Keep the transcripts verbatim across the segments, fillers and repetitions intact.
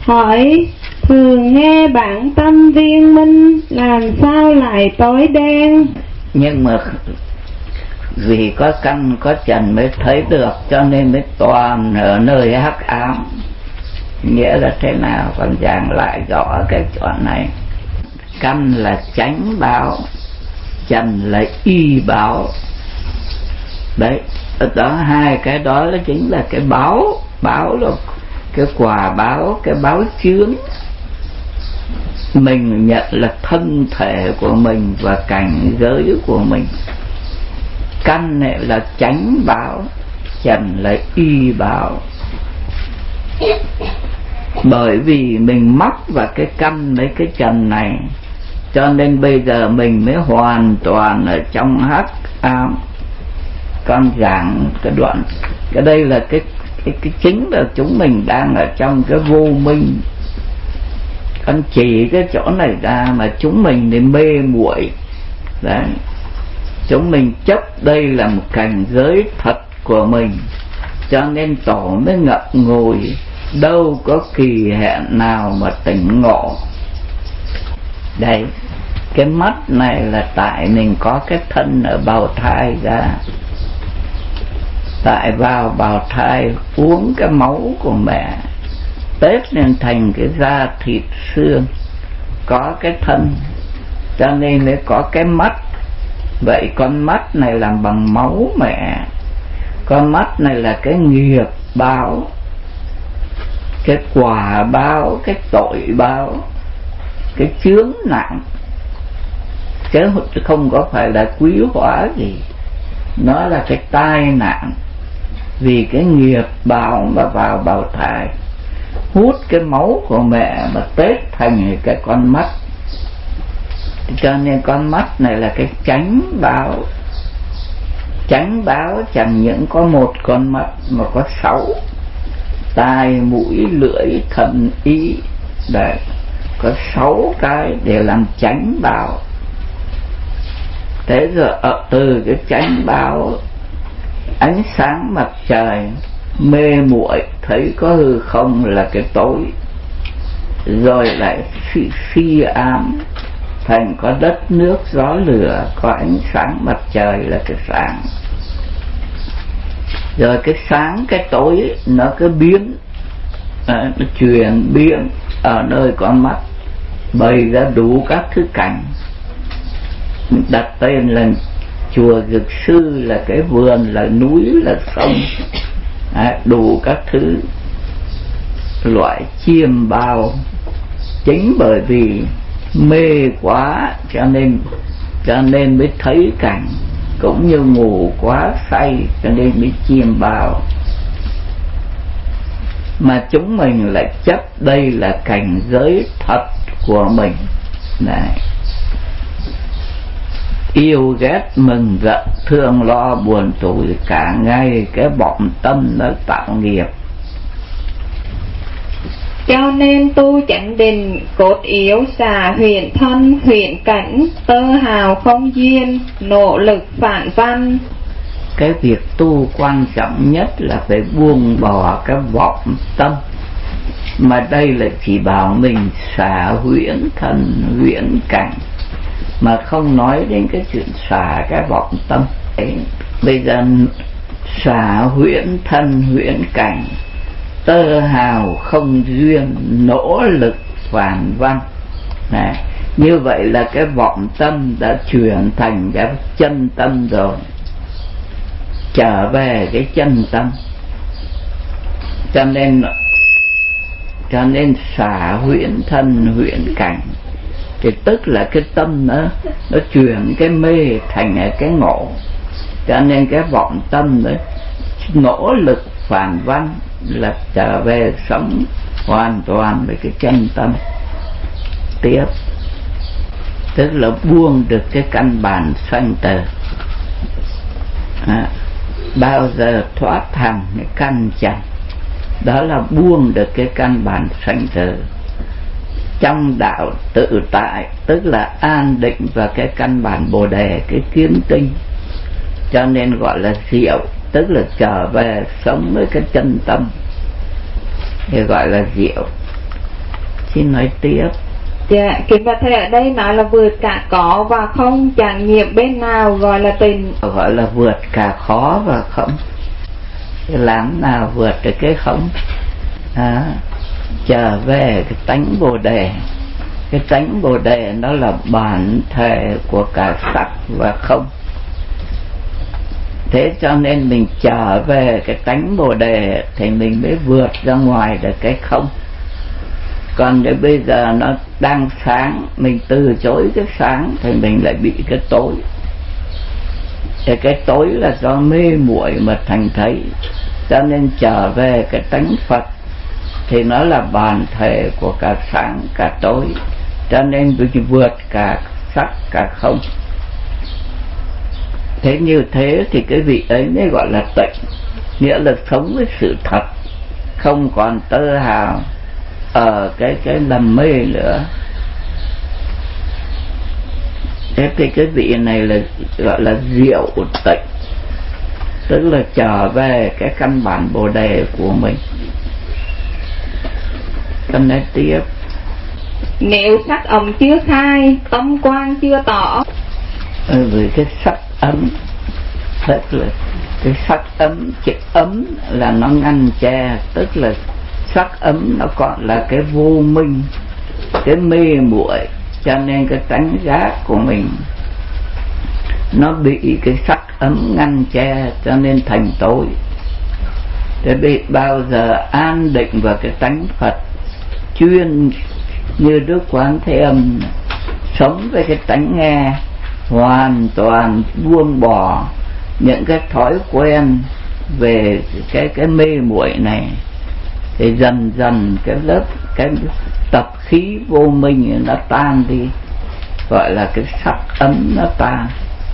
Hỏi thường nghe bản tâm viên minh, làm sao lại tối đen? Nhưng mà vì có căn có trần mới thấy được, cho nên mới toàn ở nơi hắc ám. Nghĩa là thế nào? Còn giảng lại rõ cái chuyện này. Căn là chánh báo, trần là y báo. Đấy, đó hai cái đó là chính là cái báo. Báo là cái quả báo, cái báo chướng. Mình nhận là thân thể của mình và cảnh giới của mình. Căn này là chánh báo, trần là y báo. Bởi vì mình mắc vào cái căn mấy cái trần này, cho nên bây giờ mình mới hoàn toàn ở trong hắc ám. Con giảng cái đoạn, cái đây là cái, cái, cái chính là chúng mình đang ở trong cái vô minh. Con chỉ cái chỗ này ra mà chúng mình thì mê muội. Đấy, chúng mình chấp đây là một cảnh giới thật của mình, cho nên tổ mới ngậm ngùi, đâu có kỳ hẹn nào mà tỉnh ngộ. Đây, cái mắt này là tại mình có cái thân ở bào thai ra. Tại vào bào thai uống cái máu của mẹ, tết nên thành cái da thịt xương, có cái thân, cho nên mới có cái mắt. Vậy con mắt này làm bằng máu mẹ. Con mắt này là cái nghiệp báo, cái quả báo, cái tội báo, cái chướng nặng, chứ không có phải là quý hóa gì. Nó là cái tai nạn. Vì cái nghiệp báo mà vào bào thai, hút cái máu của mẹ mà tết thành cái con mắt. Cho nên con mắt này là cái chánh báo. Chánh báo chẳng những có một con mắt mà có sáu: tai, mũi, lưỡi, thận, ý. Đấy, có sáu cái để làm chánh báo. Thế rồi ở từ cái chánh báo, ánh sáng mặt trời mê muội thấy có hư không là cái tối, rồi lại phi, phi ám thành có đất nước gió lửa, có ánh sáng mặt trời là cái sáng. Rồi cái sáng cái tối nó cứ biến, à, nó chuyển biến ở nơi con mắt, bày ra đủ các thứ cảnh. Đặt tên là chùa Dược Sư, là cái vườn, là núi, là sông, à, đủ các thứ loại chiêm bao. Chính bởi vì mê quá cho nên cho nên mới thấy cảnh, cũng như ngủ quá say cho nên mới chiêm bao. Mà chúng mình lại chấp đây là cảnh giới thật của mình. Này, yêu ghét mừng giận thương lo buồn tủi cả ngày, cái vọng tâm nó tạo nghiệp. Cho nên tu chánh định, cốt yếu xả huyễn thân huyễn cảnh, tơ hào không duyên, nỗ lực phản văn. Cái việc tu quan trọng nhất là phải buông bỏ cái vọng tâm. Mà đây là chỉ bảo mình xả huyễn thân huyễn cảnh, mà không nói đến cái chuyện xả cái vọng tâm. Đấy, bây giờ xả huyễn thân huyễn cảnh, tơ hào không duyên, nỗ lực phản văn. Này, như vậy là cái vọng tâm đã chuyển thành cái chân tâm rồi, trở về cái chân tâm. Cho nên cho nên xả huyễn thân huyễn cảnh thì tức là cái tâm nó nó chuyển cái mê thành cái ngộ. Cho nên cái vọng tâm đấy nỗ lực phản văn là trở về sống hoàn toàn với cái chân tâm tiếp, tức là buông được cái căn bản sanh tử. À, bao giờ thoát thẳng cái căn trần, đó là buông được cái căn bản sanh tử. Trong đạo tự tại tức là an định vào cái căn bản bồ đề, cái kiến tinh, cho nên gọi là diệu, tức là trở về sống với cái chân tâm thì gọi là diệu. xin nói tiếp. Dạ, kính bạch thầy, ở đây nói là vượt cả có và không, chẳng nhiệm bên nào gọi là tình. Gọi là vượt cả khó và không. Làm nào vượt được cái không? À, trở về cái tánh Bồ Đề. Cái tánh Bồ Đề nó là bản thể của cả sắc và không. Thế cho nên mình trở về cái tánh Bồ Đề thì mình mới vượt ra ngoài được cái không. Còn nếu bây giờ nó đang sáng, mình từ chối cái sáng thì mình lại bị cái tối. Thì cái tối là do mê muội mà thành thấy. Cho nên trở về cái tánh Phật thì nó là bản thể của cả sáng cả tối. Cho nên mình vượt cả sắc cả không. Thế như thế thì cái vị ấy mới gọi là tịnh, nghĩa là sống với sự thật, không còn tơ hào ở cái cái lầm mê nữa. Thế thì cái vị này là gọi là diệu tịnh, tức là trở về cái căn bản Bồ Đề của mình. Con nói tiếp. Nếu sắc ấm chưa khai, tâm quang chưa tỏ. Ừ, vì cái sắc ấm, tức là cái sắc ấm, chữ ấm là nó ngăn che, tức là sắc ấm nó còn là cái vô minh, cái mê muội, cho nên cái tánh giác của mình nó bị cái sắc ấm ngăn che, cho nên thành tối. Thế bị bao giờ an định vào cái tánh Phật chuyên như Đức Quán Thế Âm, sống với cái tánh nghe, hoàn toàn buông bỏ những cái thói quen về cái cái mê muội này, thì dần dần cái lớp cái tập khí vô minh nó tan đi, gọi là cái sắc ấm nó tan.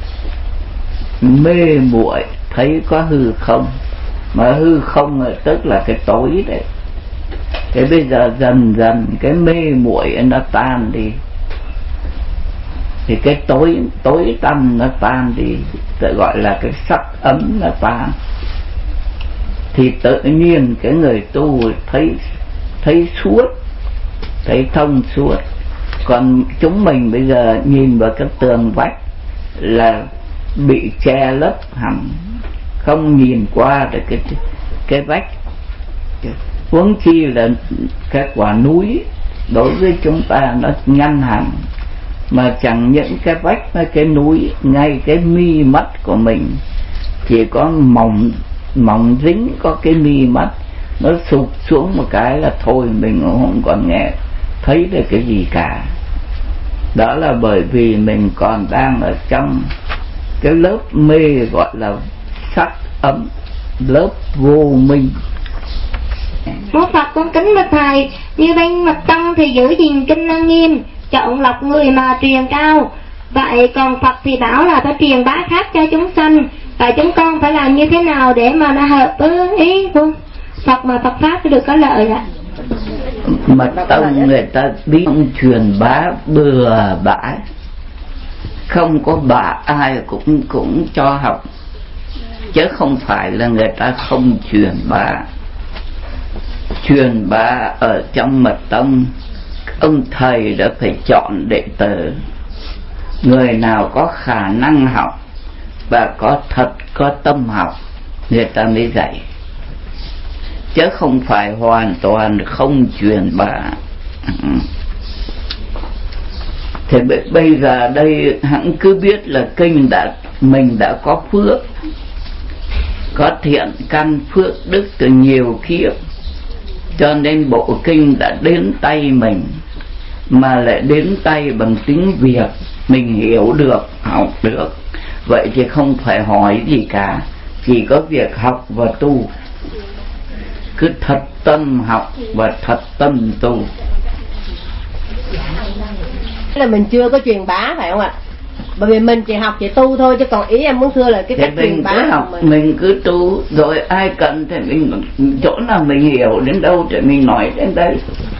Mê muội thấy có hư không, mà hư không là tức là cái tối đấy. Thế bây giờ dần dần cái mê muội nó tan đi, thì cái tối tối tăm nó tan đi, tự gọi là cái sắc ấm nó tan, thì tự nhiên cái người tu thấy thấy suốt, thấy thông suốt. Còn chúng mình bây giờ nhìn vào cái tường vách là bị che lấp hẳn, không nhìn qua được cái cái vách. Huống chi là cái quả núi đối với chúng ta nó ngăn hẳn, mà chẳng những cái vách với cái núi, ngay cái mi mắt của mình chỉ có mỏng mỏng dính có cái mi mắt, nó sụp xuống một cái là thôi mình không còn nghe thấy được cái gì cả. Đó là bởi vì mình còn đang ở trong cái lớp mê gọi là sắc ấm, lớp vô minh. Mô Phật con kính bạch thầy, như bên mật tông thì giữ gìn kinh năng nghiêm, chọn lọc người mà truyền cao. Vậy còn Phật thì bảo là phải truyền bá khác cho chúng sanh. Vậy chúng con phải làm như thế nào để mà nó hợp với ý của Phật mà Phật Pháp được có lợi ạ? Mật tông người ta biết truyền bá bừa bãi, không có bả ai cũng cũng cho học, chứ không phải là người ta không truyền bá. Truyền bá ở trong mật tông, ông thầy đã phải chọn đệ tử, người nào có khả năng học và có thật có tâm học người ta mới dạy, chứ không phải hoàn toàn không truyền bá. Thì bây giờ đây hãng cứ biết là kinh đã mình đã có phước, có thiện căn phước đức từ nhiều kiếp, cho nên bộ kinh đã đến tay mình, mà lại đến tay bằng tiếng Việt, mình hiểu được, học được. Vậy thì không phải hỏi gì cả, chỉ có việc học và tu, cứ thật tâm học và thật tâm tu. Là mình chưa có truyền bá phải không ạ? Bởi vì mình chỉ học chỉ tu thôi, chứ còn ý em muốn thưa là cái cách truyền bá cứ học, mình. mình cứ tu, rồi ai cần thì mình chỗ nào mình hiểu đến đâu thì mình nói đến đây.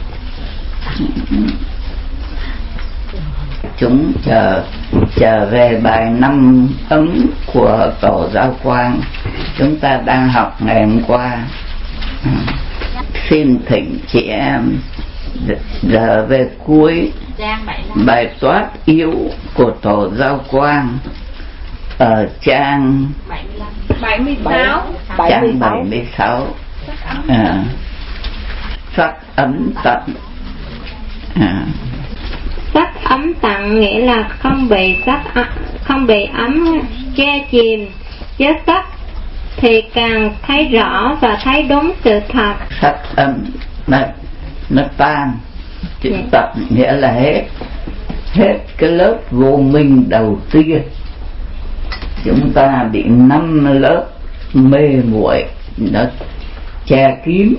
Chúng chờ trở về bài năm ấm của Tổ Giao Quang chúng ta đang học ngày hôm qua. Xin thỉnh chị em Giờ về cuối bài toát yếu của tổ Giao Quang ở trang bảy mươi sáu trang bảy mươi sáu. À, sắc ấm tận. À. Sắc ấm tận nghĩa là không bị sắc không bị ấm che chìm, với sắc thì càng thấy rõ và thấy đúng sự thật. Sắc ấm nó, nó tan, chữ yeah. Tận nghĩa là hết, hết cái lớp vô minh đầu tiên. Chúng ta bị năm lớp mê muội nó che kín.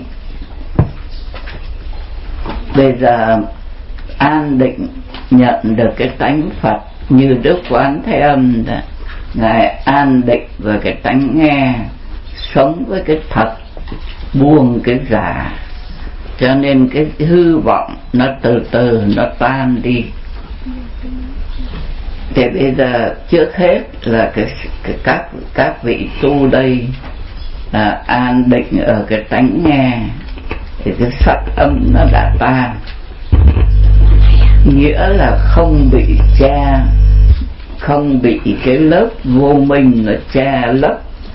Bây giờ an định nhận được cái tánh Phật như Đức Quán Thế Âm đó, Ngài an định vào cái tánh nghe, sống với cái thật, buông cái giả, cho nên cái hư vọng nó từ từ nó tan đi. Thì bây giờ trước hết là cái, cái các các vị tu đây là an định ở cái tánh nghe, thì cái sắc âm nó đã tan, nghĩa là không bị che, không bị cái lớp vô minh nó che lấp.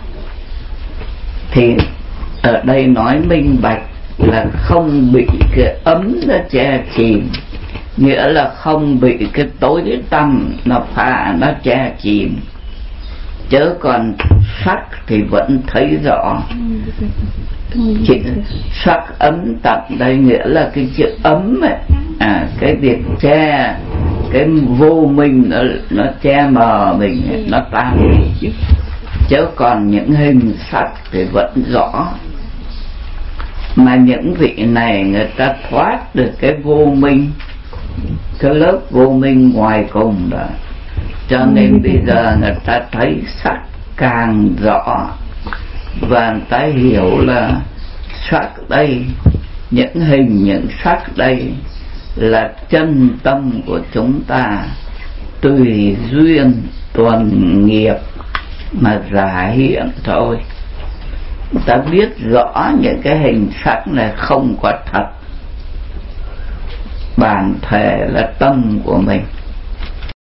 Thì ở đây nói minh bạch là không bị cái ấm nó che chìm, nghĩa là không bị cái tối tăm nó phá nó che chìm, chớ còn sắc thì vẫn thấy rõ. Chỉ sắc ấm tận đây nghĩa là cái chữ ấm ấy, à, cái việc che cái vô minh nó, nó che mờ mình ấy, nó tan đi, chớ còn những hình sắc thì vẫn rõ. Mà những vị này người ta thoát được cái vô minh, cái lớp vô minh ngoài cùng đó, cho nên bây giờ người ta thấy sắc càng rõ, và người ta hiểu là sắc đây, những hình những sắc đây là chân tâm của chúng ta, tùy duyên tuần nghiệp mà giả hiện thôi. Ta biết rõ những cái hình sắc này không có thật, bản thể là tâm của mình.